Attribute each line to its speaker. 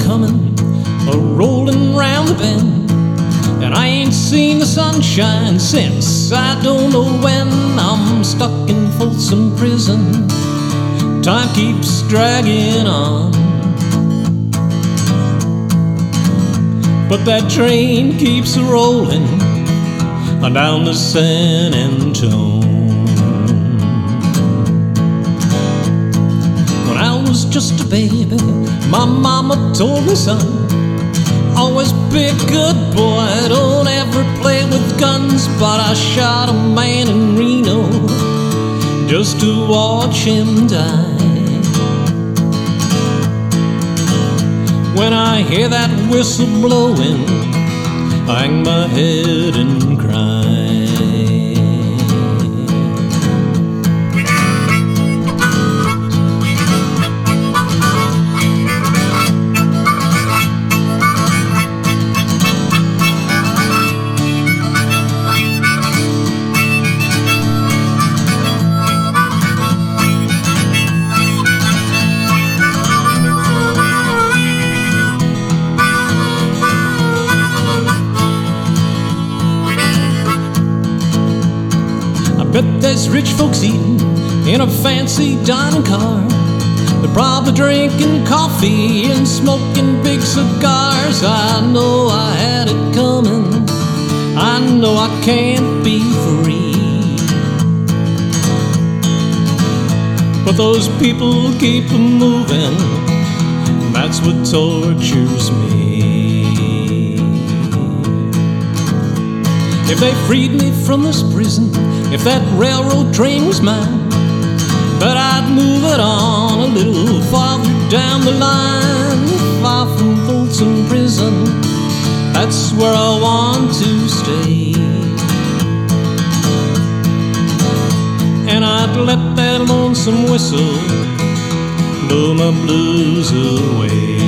Speaker 1: coming, rolling round the bend, and I ain't seen the sunshine since I don't know when. I'm stuck in Folsom Prison, time keeps dragging on, but that train keeps rolling down to San Antone. When I was just a baby, my mama told me, son, always be a good boy, don't ever play with guns. But I shot a man in Reno just to watch him die. When I hear that whistle blowing, I hang my head and cry. But there's rich folks eating in a fancy dining car. They're probably drinking coffee and smoking big cigars. I know I had it coming, I know I can't be free, but those people keep moving, that's what tortures me. If they freed me from this prison, if that railroad train was mine, but I'd move it on a little farther down the line, far from Folsom Prison, that's where I want to stay. And I'd let that lonesome whistle blow my blues away.